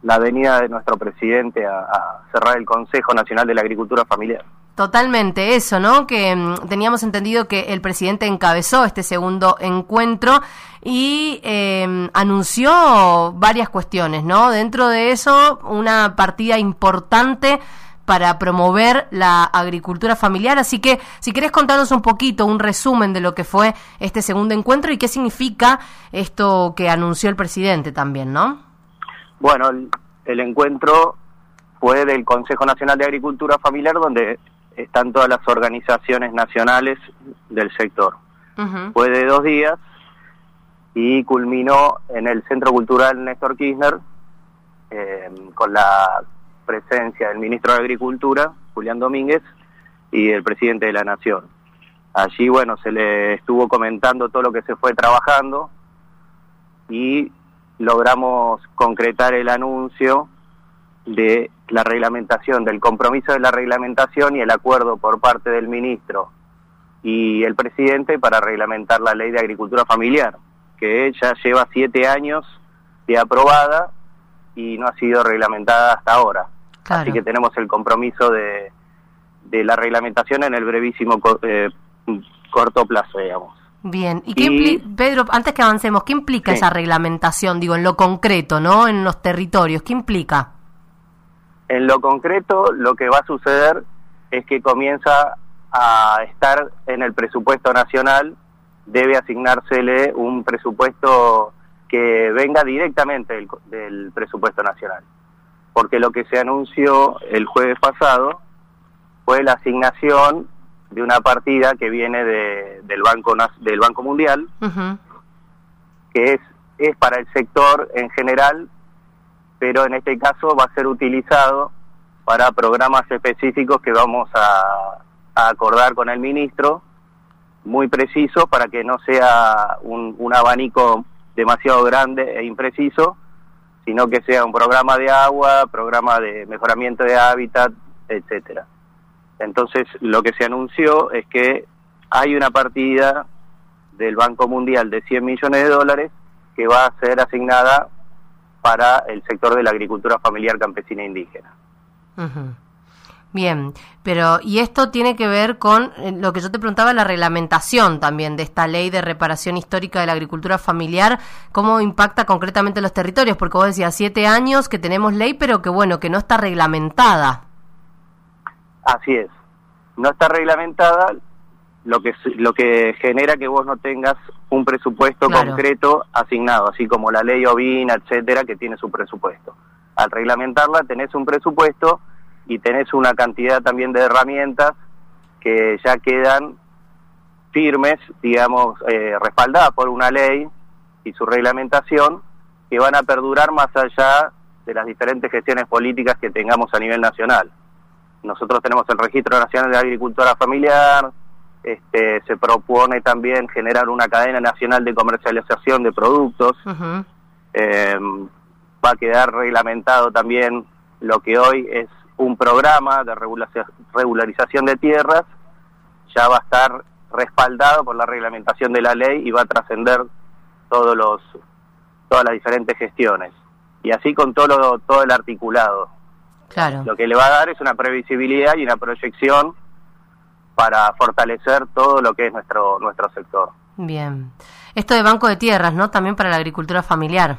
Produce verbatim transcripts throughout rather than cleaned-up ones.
la venida de nuestro presidente a, a cerrar el Consejo Nacional de la Agricultura Familiar. Totalmente eso, ¿no? Que mmm, teníamos entendido que el presidente encabezó este segundo encuentro y eh, anunció varias cuestiones, ¿no? Dentro de eso, una partida importante para promover la agricultura familiar. Así que, si querés contarnos un poquito, un resumen de lo que fue este segundo encuentro y qué significa esto que anunció el presidente también, ¿no? Bueno, el, el encuentro fue del Consejo Nacional de Agricultura Familiar, donde están todas las organizaciones nacionales del sector. Uh-huh. Fue de dos días y culminó en el Centro Cultural Néstor Kirchner eh, con la presencia del ministro de Agricultura, Julián Domínguez, y el presidente de la Nación. Allí, bueno, se le estuvo comentando todo lo que se fue trabajando y logramos concretar el anuncio de la reglamentación, del compromiso de la reglamentación y el acuerdo por parte del ministro y el presidente para reglamentar la ley de agricultura familiar, que ya lleva siete años de aprobada y no ha sido reglamentada hasta ahora. Claro. Así que tenemos el compromiso de, de la reglamentación en el brevísimo eh, corto plazo, digamos. Bien, ¿y qué implica, Pedro, antes que avancemos, qué implica sí. esa reglamentación, digo, en lo concreto, ¿no? En los territorios, ¿qué implica? En lo concreto, lo que va a suceder es que comienza a estar en el presupuesto nacional, debe asignársele un presupuesto que venga directamente del, del presupuesto nacional. Porque lo que se anunció el jueves pasado fue la asignación de una partida que viene de, del Banco del Banco Mundial, uh-huh. que es, es para el sector en general, pero en este caso va a ser utilizado para programas específicos que vamos a, a acordar con el ministro, muy preciso, para que no sea un, un abanico demasiado grande e impreciso, sino que sea un programa de agua, programa de mejoramiento de hábitat, etcétera. Entonces, lo que se anunció es que hay una partida del Banco Mundial de cien millones de dólares que va a ser asignada para el sector de la agricultura familiar, campesina e indígena. Uh-huh. Bien, pero y esto tiene que ver con lo que yo te preguntaba, la reglamentación también de esta ley de reparación histórica de la agricultura familiar, ¿cómo impacta concretamente los territorios? Porque vos decías siete años que tenemos ley, pero que bueno, que no está reglamentada. Así es, no está reglamentada, lo que lo que genera que vos no tengas un presupuesto claro. concreto asignado, así como la ley ovina, etcétera, que tiene su presupuesto. Al reglamentarla tenés un presupuesto y tenés una cantidad también de herramientas que ya quedan firmes, digamos, eh, respaldadas por una ley y su reglamentación, que van a perdurar más allá de las diferentes gestiones políticas que tengamos a nivel nacional. Nosotros tenemos el Registro Nacional de Agricultura Familiar, este, se propone también generar una cadena nacional de comercialización de productos, uh-huh. eh, va a quedar reglamentado también lo que hoy es un programa de regularización de tierras, ya va a estar respaldado por la reglamentación de la ley y va a trascender todos los todas las diferentes gestiones. Y así con todo lo, todo el articulado. Claro. Lo que le va a dar es una previsibilidad y una proyección para fortalecer todo lo que es nuestro nuestro sector. Bien. Esto de banco de tierras, ¿no? También para la agricultura familiar.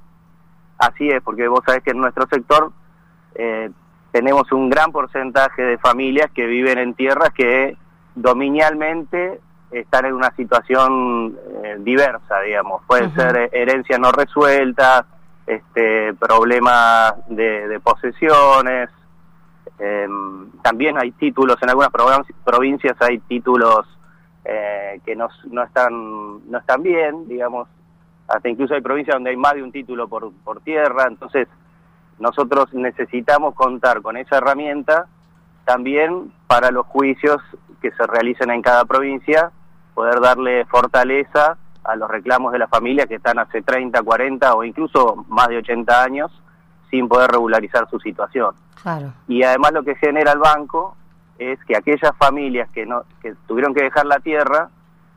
Así es, porque vos sabés que en nuestro sector eh, tenemos un gran porcentaje de familias que viven en tierras que dominialmente están en una situación eh, diversa, digamos. Pueden uh-huh. ser herencias no resueltas, este, problemas de, de posesiones. Eh, también hay títulos, en algunas provincias hay títulos eh, que no, no están no están bien, digamos. Hasta incluso hay provincias donde hay más de un título por, por tierra. Entonces nosotros necesitamos contar con esa herramienta también para los juicios que se realicen en cada provincia, poder darle fortaleza a los reclamos de las familias que están hace treinta, cuarenta o incluso más de ochenta años sin poder regularizar su situación. Claro. Y además lo que genera el banco es que aquellas familias que no que tuvieron que dejar la tierra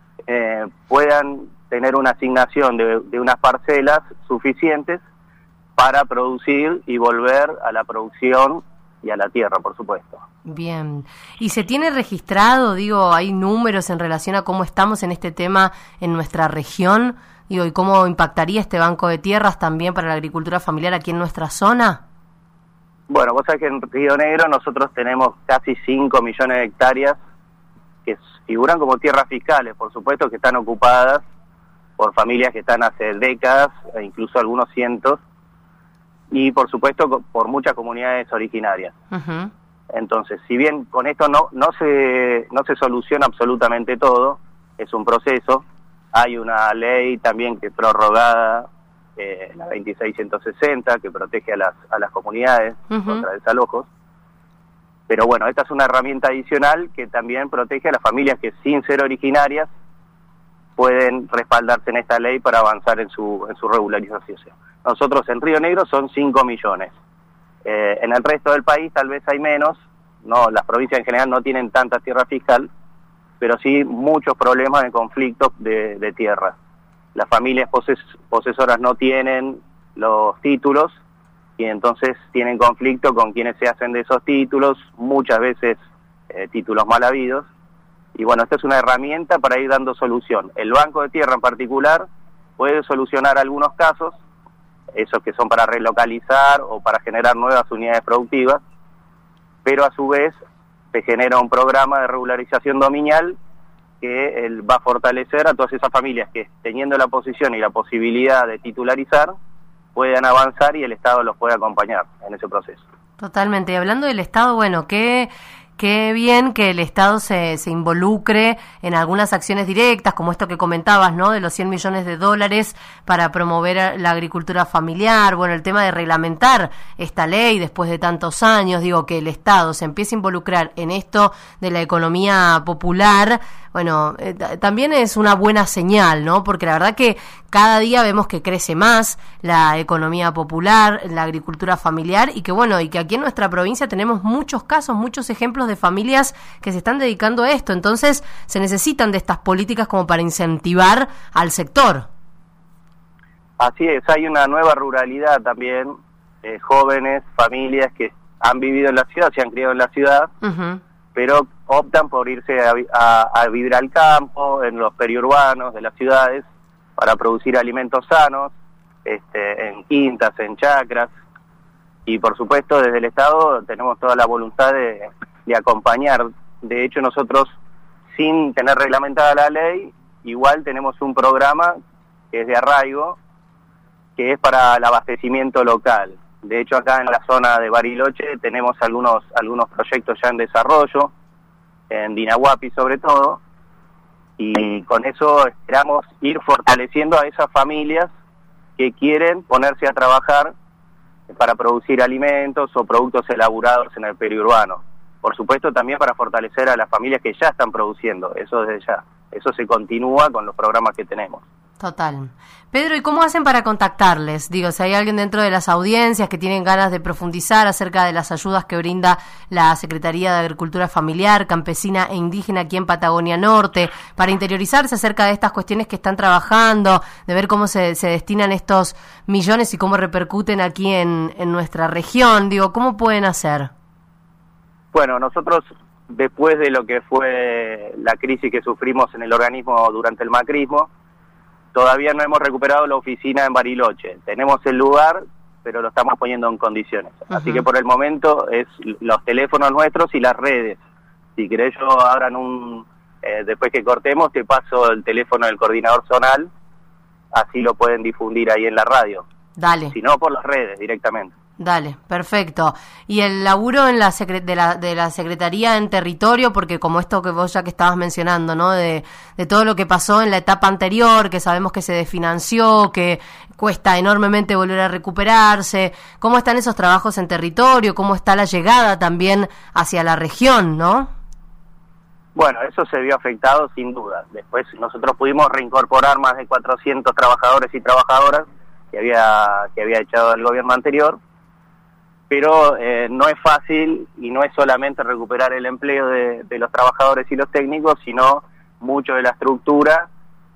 eh, puedan tener una asignación de, de unas parcelas suficientes para producir y volver a la producción y a la tierra, por supuesto. Bien. ¿Y se tiene registrado, digo, hay números en relación a cómo estamos en este tema en nuestra región? Digo, ¿y cómo impactaría este banco de tierras también para la agricultura familiar aquí en nuestra zona? Bueno, vos sabés que en Río Negro nosotros tenemos casi cinco millones de hectáreas que figuran como tierras fiscales, por supuesto, que están ocupadas por familias que están hace décadas, e incluso algunos cientos, y por supuesto por muchas comunidades originarias. Uh-huh. Entonces, si bien con esto no no se no se soluciona absolutamente todo, es un proceso. Hay una ley también que es prorrogada, eh, la veintiséis ciento sesenta, que protege a las a las comunidades uh-huh. contra desalojos. Pero bueno, esta es una herramienta adicional que también protege a las familias que sin ser originarias pueden respaldarse en esta ley para avanzar en su en su regularización. Nosotros en Río Negro son cinco millones. Eh, en el resto del país tal vez hay menos, no, las provincias en general no tienen tanta tierra fiscal, pero sí muchos problemas de conflictos de, de tierra. Las familias poses, posesoras no tienen los títulos y entonces tienen conflicto con quienes se hacen de esos títulos, muchas veces eh, títulos mal habidos. Y bueno, esta es una herramienta para ir dando solución. El Banco de Tierra en particular puede solucionar algunos casos, esos que son para relocalizar o para generar nuevas unidades productivas, pero a su vez se genera un programa de regularización dominial que él va a fortalecer a todas esas familias que, teniendo la posición y la posibilidad de titularizar, puedan avanzar y el Estado los puede acompañar en ese proceso. Totalmente. Y hablando del Estado, bueno, ¿qué...? Qué bien que el Estado se, se involucre en algunas acciones directas, como esto que comentabas, ¿no?, de los cien millones de dólares para promover la agricultura familiar, bueno, el tema de reglamentar esta ley después de tantos años, digo, que el Estado se empiece a involucrar en esto de la economía popular, bueno, eh, también es una buena señal, ¿no?, porque la verdad que cada día vemos que crece más la economía popular, la agricultura familiar, y que bueno, y que aquí en nuestra provincia tenemos muchos casos, muchos ejemplos de familias que se están dedicando a esto. Entonces se necesitan de estas políticas como para incentivar al sector. Así es, hay una nueva ruralidad también, eh, jóvenes, familias que han vivido en la ciudad, se han criado en la ciudad, uh-huh. pero optan por irse a, a, a vivir al campo, en los periurbanos de las ciudades, para producir alimentos sanos, este, en quintas, en chacras, y por supuesto desde el Estado tenemos toda la voluntad de, de acompañar. De hecho nosotros, sin tener reglamentada la ley, igual tenemos un programa que es de arraigo, que es para el abastecimiento local. De hecho acá en la zona de Bariloche tenemos algunos, algunos proyectos ya en desarrollo, en Dinahuapi sobre todo, y con eso esperamos ir fortaleciendo a esas familias que quieren ponerse a trabajar para producir alimentos o productos elaborados en el periurbano. Por supuesto también para fortalecer a las familias que ya están produciendo, eso desde ya. Eso se continúa con los programas que tenemos. Total. Pedro, ¿y cómo hacen para contactarles? Digo, si hay alguien dentro de las audiencias que tienen ganas de profundizar acerca de las ayudas que brinda la Secretaría de Agricultura Familiar, Campesina e Indígena aquí en Patagonia Norte, para interiorizarse acerca de estas cuestiones que están trabajando, de ver cómo se, se destinan estos millones y cómo repercuten aquí en, en nuestra región, digo, ¿cómo pueden hacer? Bueno, nosotros, después de lo que fue la crisis que sufrimos en el organismo durante el macrismo, todavía no hemos recuperado la oficina en Bariloche. Tenemos el lugar, pero lo estamos poniendo en condiciones. Uh-huh. Así que por el momento es los teléfonos nuestros y las redes. Si querés yo ahora en un, eh, después que cortemos te paso el teléfono del coordinador zonal, así lo pueden difundir ahí en la radio. Dale. Si no, por las redes directamente. Dale, perfecto. Y el laburo en la secre- de la de la Secretaría en territorio, porque como esto que vos ya que estabas mencionando, ¿no? De, de todo lo que pasó en la etapa anterior, que sabemos que se desfinanció, que cuesta enormemente volver a recuperarse. ¿Cómo están esos trabajos en territorio? ¿Cómo está la llegada también hacia la región, no? Bueno, eso se vio afectado sin duda. Después nosotros pudimos reincorporar más de cuatrocientos trabajadores y trabajadoras que había que había echado el gobierno anterior. Pero eh, no es fácil y no es solamente recuperar el empleo de, de los trabajadores y los técnicos, sino mucho de la estructura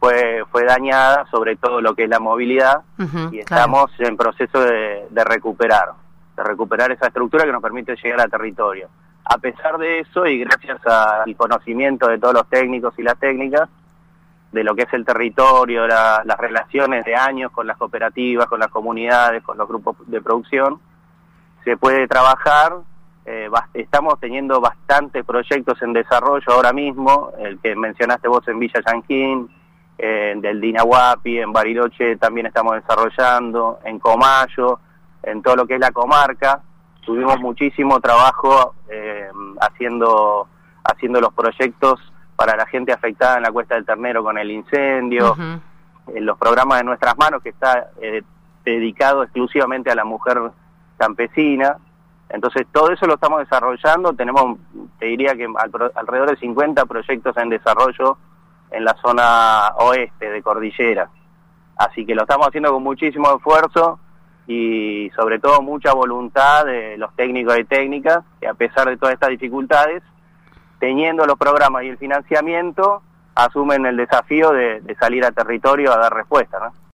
fue fue dañada, sobre todo lo que es la movilidad, uh-huh, y estamos claro. en proceso de, de recuperar, de recuperar esa estructura que nos permite llegar al territorio. A pesar de eso, y gracias al conocimiento de todos los técnicos y las técnicas, de lo que es el territorio, la, las relaciones de años con las cooperativas, con las comunidades, con los grupos de producción, se puede trabajar. Eh, estamos teniendo bastantes proyectos en desarrollo ahora mismo, el que mencionaste vos en Villa Yanquín, eh, del Dinahuapi, en Bariloche también estamos desarrollando, en Comayo, en todo lo que es la comarca. Tuvimos muchísimo trabajo eh, haciendo, haciendo los proyectos para la gente afectada en la Cuesta del Ternero con el incendio, uh-huh. en los programas de Nuestras Manos, que está eh, dedicado exclusivamente a la mujer campesina. Entonces todo eso lo estamos desarrollando, tenemos, te diría que al, alrededor de cincuenta proyectos en desarrollo en la zona oeste de Cordillera. Así que lo estamos haciendo con muchísimo esfuerzo y sobre todo mucha voluntad de los técnicos y técnicas, que a pesar de todas estas dificultades, teniendo los programas y el financiamiento, asumen el desafío de, de salir a territorio a dar respuesta, ¿no?